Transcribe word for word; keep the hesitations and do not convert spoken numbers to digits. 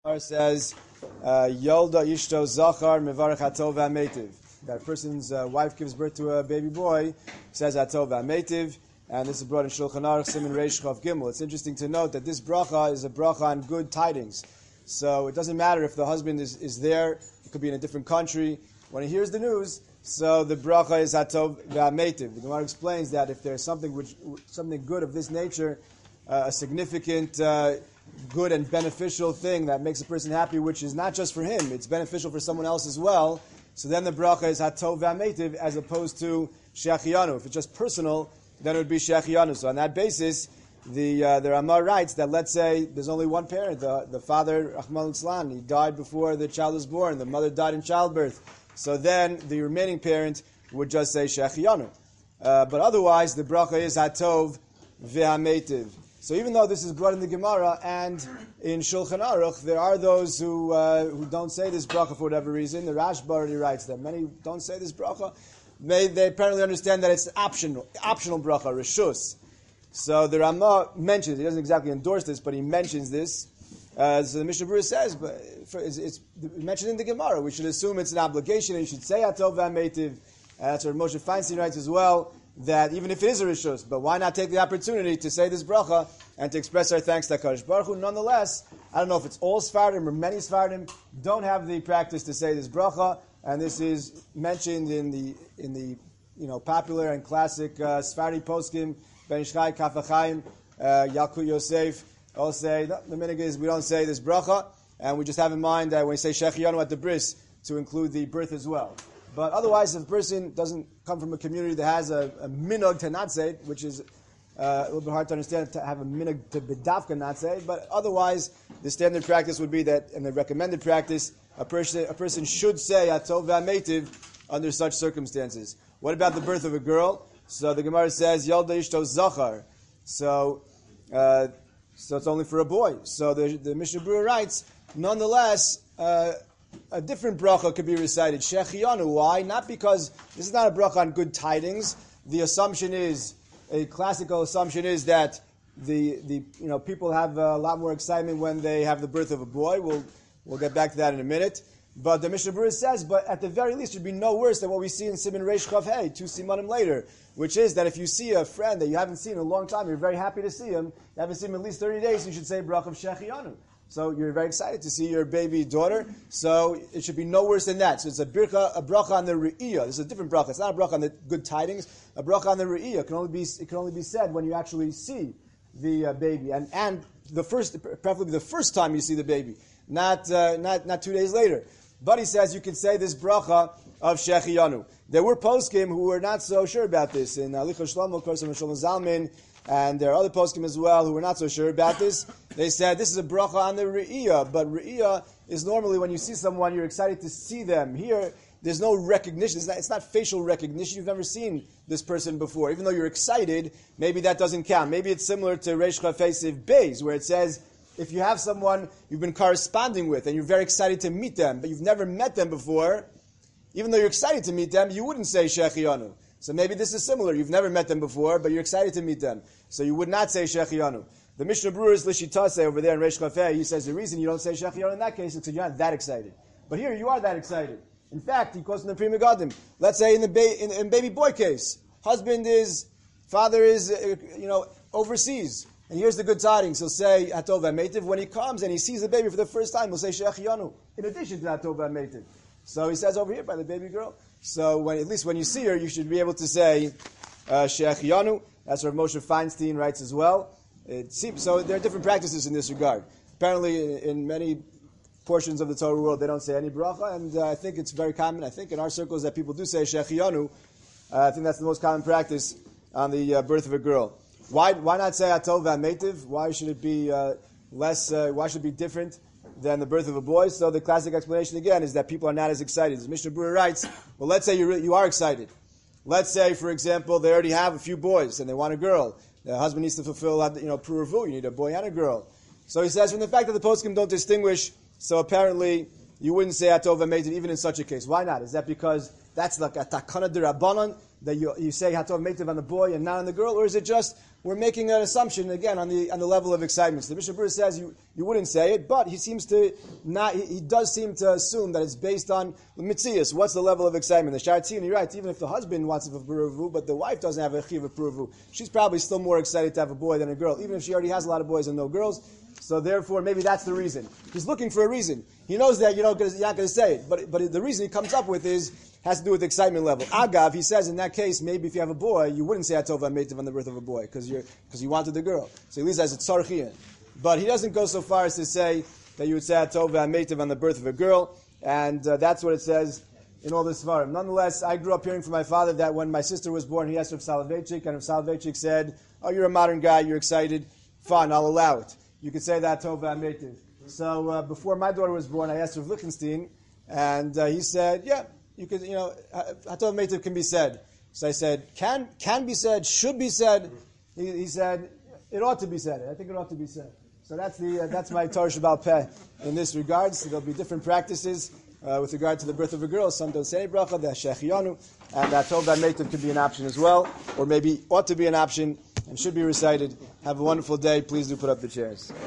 Says, Yolda Ishto Zachar Mevarach Hatov V'Ametiv. That a person's uh, wife gives birth to a baby boy, says Hatov V'Ametiv, and this is brought in Shulchan Aruch Siman Reish Chav Gimel. It's interesting to note that this bracha is a bracha on good tidings. So it doesn't matter if the husband is, is there, it could be in a different country. When he hears the news, so the bracha is Hatov V'Ametiv. The Gemara explains that if there's something which something good of this nature, uh, a significant uh, good and beneficial thing that makes a person happy, which is not just for him, it's beneficial for someone else as well. So then the bracha is Hatov V'Ametiv as opposed to Shechianu. If it's just personal, then it would be Shechianu. So on that basis, the uh, the Ramah writes that let's say there's only one parent, the, the father, Rahman al-Islam, he died before the child was born, the mother died in childbirth. So then the remaining parent would just say Shechianu. Uh, but otherwise, the bracha is Hatov V'Ametiv. So even though this is brought in the Gemara and in Shulchan Aruch, there are those who uh, who don't say this bracha for whatever reason. The Rashba already writes that many don't say this bracha. They, they apparently understand that it's optional, optional bracha, reshus. So the Ramah mentions, he doesn't exactly endorse this, but he mentions this. Uh, so the Mishnah Berurah says, but for, it's, it's mentioned in the Gemara. We should assume it's an obligation, and you should say Hatov V'Ametiv. Uh, that's what Moshe Feinstein writes as well, that even if it is a rishus, but why not take the opportunity to say this bracha and to express our thanks to HaKadosh Baruch Hu? Nonetheless, I don't know if it's all Sfardim or many Sfardim don't have the practice to say this bracha, and this is mentioned in the in the you know popular and classic uh, Sfardi poskim, Ben Ish Chai, Kaf HaChaim, uh, Yalkut Yosef. All say no, the minhag is we don't say this bracha, and we just have in mind that when we say Shechianu at the bris to include the birth as well. But otherwise, if a person doesn't come from a community that has a, a minhag to not say it, which is uh, a little bit hard to understand, to have a minhag to bedavka not say it, but otherwise, the standard practice would be that, and the recommended practice, a person a person should say Hatov V'Ametiv under such circumstances. What about the birth of a girl? So the Gemara says Yolda Ishto Zachar. So, uh, so it's only for a boy. So the, the Mishnah Berurah writes, nonetheless, uh, a different bracha could be recited. Shechianu. Why? Not because this is not a bracha on good tidings. The assumption is, a classical assumption is that the the you know people have a lot more excitement when they have the birth of a boy. We'll we'll get back to that in a minute. But the Mishnah Berurah says, but at the very least, it would be no worse than what we see in Siman Reish Chav Hey, two simanim later, which is that if you see a friend that you haven't seen in a long time, you're very happy to see him, you haven't seen him in at least thirty days, you should say bracha of Shechianu. So you're very excited to see your baby daughter. So it should be no worse than that. So it's a bracha, a bracha on the re'iyah. This is a different bracha. It's not a bracha on the good tidings. A bracha on the re'iyah can only be it can only be said when you actually see the uh, baby, and and the first, preferably the first time you see the baby, not uh, not not two days later. But he says you can say this bracha of Shechianu. There were poskim who were not so sure about this. In Alicha Shlomo, of course, Shlomo Zalman. And there are other poskim as well who were not so sure about this. They said this is a bracha on the re'iyah, but re'iyah is normally when you see someone, you're excited to see them. Here, there's no recognition. It's not, it's not facial recognition. You've never seen this person before. Even though you're excited, maybe that doesn't count. Maybe it's similar to Reish Chafesiv Beis, where it says, if you have someone you've been corresponding with and you're very excited to meet them, but you've never met them before, even though you're excited to meet them, you wouldn't say Shechianu. So maybe this is similar. You've never met them before, but you're excited to meet them. So you would not say Shechianu. The Mishnah Berurah's Lishitase over there in Reish Chafei, he says the reason you don't say Shechianu in that case is because you're not that excited. But here you are that excited. In fact, he quotes in the Pri Megadim. Let's say in the ba- in, in baby boy case, husband is, father is, uh, you know, overseas. And here's the good tidings. He'll say Hatov V'Ametiv. When he comes and he sees the baby for the first time, he'll say Shechianu, in addition to Hatov V'Ametiv. So he says over here by the baby girl. So when, at least when you see her, you should be able to say uh, Shechianu. That's what Moshe Feinstein writes as well. It seems so. There are different practices in this regard. Apparently, in, in many portions of the Torah world, they don't say any bracha, and uh, I think it's very common. I think in our circles that people do say Shechianu. Uh, I think that's the most common practice on the uh, birth of a girl. Why? Why not say Hatov V'Ametiv? Why should it be uh, less? Uh, why should it be different than the birth of a boy? So the classic explanation again is that people are not as excited. As Mishnah Berurah writes, well, let's say you re- you are excited. Let's say, for example, they already have a few boys and they want a girl. The husband needs to fulfill, you know, pruvu. You need a boy and a girl. So he says, from the fact that the poskim don't distinguish, so apparently you wouldn't say Hatov V'Ametiv even in such a case. Why not? Is that because that's like a takana d'Rabbanan that you you say Hatov V'Ametiv on the boy and not on the girl, or is it just we're making an assumption again on the on the level of excitement. So the Mishnah Berurah says you, you wouldn't say it, but he seems to not. He, he does seem to assume that it's based on mitzias. What's the level of excitement? The Shartzin, you're right. Even if the husband wants a pruvu, but the wife doesn't have a chiv of pruvu, she's probably still more excited to have a boy than a girl, even if she already has a lot of boys and no girls. So therefore, maybe that's the reason. He's looking for a reason. He knows that you know you're not going to say it, but but the reason he comes up with is has to do with excitement level. Agav, he says in that case, maybe if you have a boy, you wouldn't say Atov V'Ametiv on the birth of a boy because you're because you wanted the girl. So he leaves as a tzarchian. But he doesn't go so far as to say that you would say Atov V'Ametiv on the birth of a girl, and uh, that's what it says in all the Svarim. Nonetheless, I grew up hearing from my father that when my sister was born, he asked Rav Soloveitchik, and Rav Soloveitchik said, "Oh, you're a modern guy, you're excited. Fine, I'll allow it. You could say that Atov V'Ametiv." So uh, before my daughter was born, I asked Rav Lichtenstein, and uh, he said, "Yeah, you could, you know, Atov V'Ametiv can be said." So I said, "Can can be said, should be said." He, he said, "It ought to be said. I think it ought to be said." So that's the uh, that's my Torah Shabbal Peh in this regard. So there'll be different practices uh, with regard to the birth of a girl. Some don't say bracha, the Shechianu, and Atov V'Ametiv could be an option as well, or maybe ought to be an option and should be recited. Have a wonderful day. Please do put up the chairs.